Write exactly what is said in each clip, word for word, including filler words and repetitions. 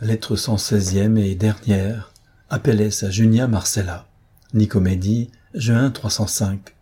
Lettre cent seizième et dernière. Apelles à Junia Marcella. Nicomédie, juin trois cent cinq.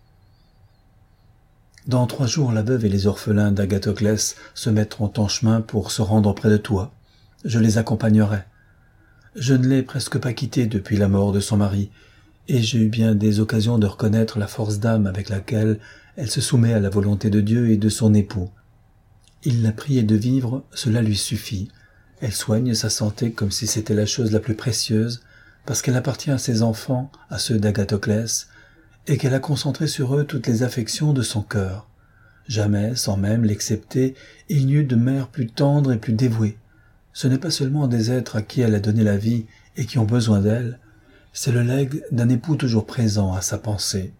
Dans trois jours, la veuve et les orphelins d'Agathoclès se mettront en chemin pour se rendre près de toi. Je les accompagnerai. Je ne l'ai presque pas quittée depuis la mort de son mari, et j'ai eu bien des occasions de reconnaître la force d'âme avec laquelle elle se soumet à la volonté de Dieu et de son époux. Il l'a priée de vivre, cela lui suffit. Elle soigne sa santé comme si c'était la chose la plus précieuse, parce qu'elle appartient à ses enfants, à ceux d'Agathoclès, et qu'elle a concentré sur eux toutes les affections de son cœur. Jamais, sans même l'excepter, il n'y eut de mère plus tendre et plus dévouée. Ce n'est pas seulement des êtres à qui elle a donné la vie et qui ont besoin d'elle, c'est le legs d'un époux toujours présent à sa pensée.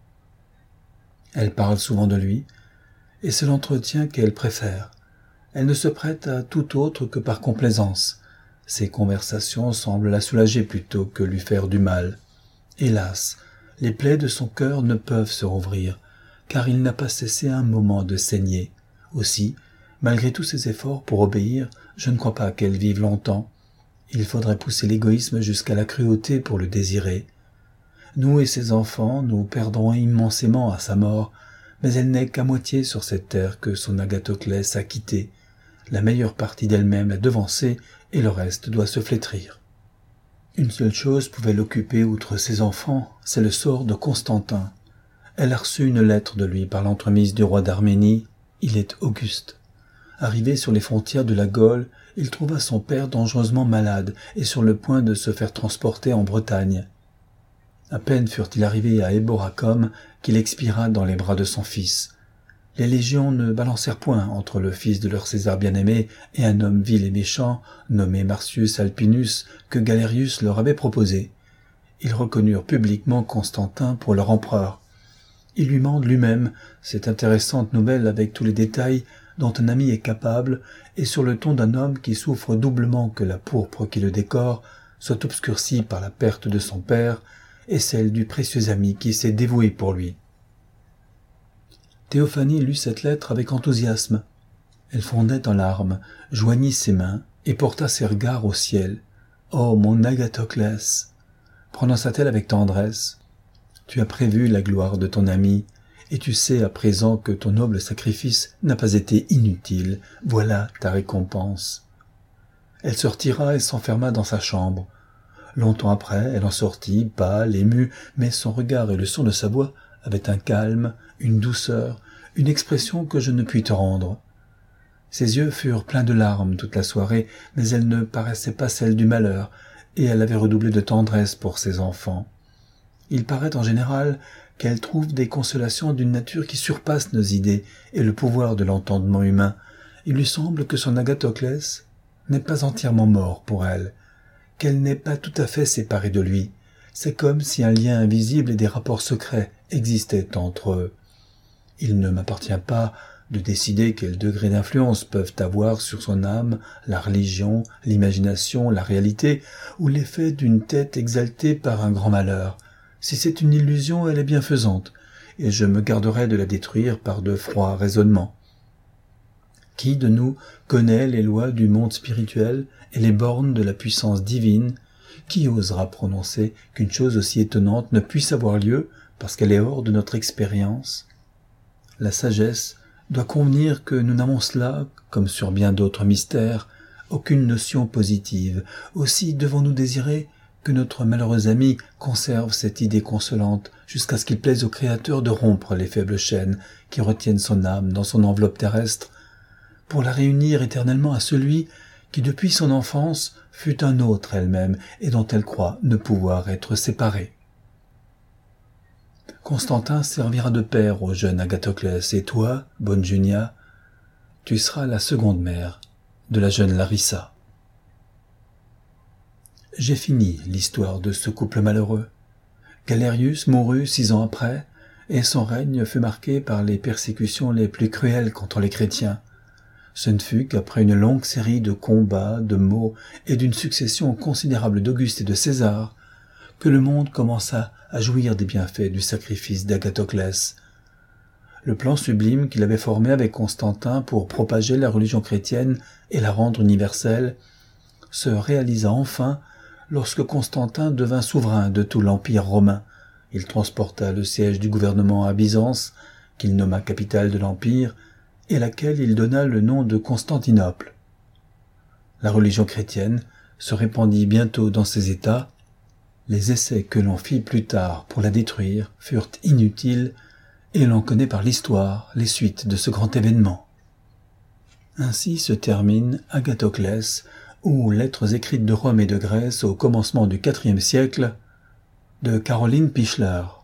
Elle parle souvent de lui, et c'est l'entretien qu'elle préfère. Elle ne se prête à tout autre que par complaisance. Ses conversations semblent la soulager plutôt que lui faire du mal. Hélas, les plaies de son cœur ne peuvent se rouvrir, car il n'a pas cessé un moment de saigner. Aussi, malgré tous ses efforts pour obéir, je ne crois pas qu'elle vive longtemps. Il faudrait pousser l'égoïsme jusqu'à la cruauté pour le désirer. Nous et ses enfants, nous perdrons immensément à sa mort, mais elle n'est qu'à moitié sur cette terre que son Agathoclès a quittée. La meilleure partie d'elle-même l'a devancée et le reste doit se flétrir. Une seule chose pouvait l'occuper outre ses enfants, c'est le sort de Constantin. Elle a reçu une lettre de lui par l'entremise du roi d'Arménie. Il est auguste. Arrivé sur les frontières de la Gaule, il trouva son père dangereusement malade et sur le point de se faire transporter en Bretagne. À peine furent-ils arrivés à Eboracum qu'il expira dans les bras de son fils. Les légions ne balancèrent point entre le fils de leur César bien-aimé et un homme vil et méchant, nommé Marcius Alpinus, que Galerius leur avait proposé. Ils reconnurent publiquement Constantin pour leur empereur. Il lui mande lui-même cette intéressante nouvelle avec tous les détails dont un ami est capable, et sur le ton d'un homme qui souffre doublement que la pourpre qui le décore soit obscurcie par la perte de son père et celle du précieux ami qui s'est dévoué pour lui. Théophanie lut cette lettre avec enthousiasme. Elle fondait en larmes, joignit ses mains et porta ses regards au ciel. « Oh, mon Agathoclès !» prononça-t-elle avec tendresse. « Tu as prévu la gloire de ton ami, et tu sais à présent que ton noble sacrifice n'a pas été inutile. Voilà ta récompense. » Elle se retira et s'enferma dans sa chambre. Longtemps après, elle en sortit, pâle, émue, mais son regard et le son de sa voix avaient un calme, une douceur, une expression que je ne puis te rendre. Ses yeux furent pleins de larmes toute la soirée, mais elles ne paraissaient pas celles du malheur, et elle avait redoublé de tendresse pour ses enfants. Il paraît en général qu'elle trouve des consolations d'une nature qui surpasse nos idées et le pouvoir de l'entendement humain. Il lui semble que son Agathoclès n'est pas entièrement mort pour elle, qu'elle n'est pas tout à fait séparée de lui. C'est comme si un lien invisible et des rapports secrets existaient entre eux. Il ne m'appartient pas de décider quel degré d'influence peuvent avoir sur son âme la religion, l'imagination, la réalité, ou l'effet d'une tête exaltée par un grand malheur. Si c'est une illusion, elle est bienfaisante, et je me garderai de la détruire par de froids raisonnements. Qui de nous connaît les lois du monde spirituel et les bornes de la puissance divine? Qui osera prononcer qu'une chose aussi étonnante ne puisse avoir lieu parce qu'elle est hors de notre expérience? La sagesse doit convenir que nous n'avons cela, comme sur bien d'autres mystères, aucune notion positive. Aussi devons-nous désirer que notre malheureux ami conserve cette idée consolante jusqu'à ce qu'il plaise au Créateur de rompre les faibles chaînes qui retiennent son âme dans son enveloppe terrestre, pour la réunir éternellement à celui qui depuis son enfance fut un autre elle-même et dont elle croit ne pouvoir être séparée. Constantin servira de père au jeune Agathoclès, et toi, bonne Junia, tu seras la seconde mère de la jeune Larissa. J'ai fini l'histoire de ce couple malheureux. Galerius mourut six ans après, et son règne fut marqué par les persécutions les plus cruelles contre les chrétiens. Ce ne fut qu'après une longue série de combats, de maux et d'une succession considérable d'Auguste et de César que le monde commença à jouir des bienfaits du sacrifice d'Agathoclès. Le plan sublime qu'il avait formé avec Constantin pour propager la religion chrétienne et la rendre universelle se réalisa enfin lorsque Constantin devint souverain de tout l'Empire romain. Il transporta le siège du gouvernement à Byzance, qu'il nomma capitale de l'Empire, et à laquelle il donna le nom de Constantinople. La religion chrétienne se répandit bientôt dans ces États. Les essais que l'on fit plus tard pour la détruire furent inutiles, et l'on connaît par l'histoire les suites de ce grand événement. Ainsi se termine Agathoclès, ou Lettres écrites de Rome et de Grèce au commencement du quatrième siècle, de Caroline Pichler.